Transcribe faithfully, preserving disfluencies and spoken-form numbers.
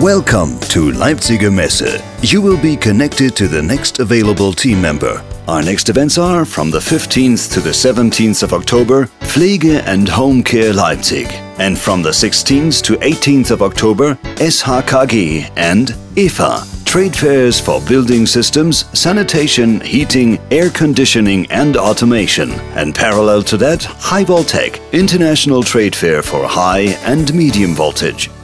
Welcome to Leipziger Messe. You will be connected to the next available team member. Our next events are from the fifteenth to the seventeenth of October, Pflege and Home Care Leipzig. And from the sixteenth to eighteenth of October, S H K G and E F A. Trade fairs for building systems, sanitation, heating, air conditioning and automation. And parallel to that, High Voltech, international trade fair for high and medium voltage.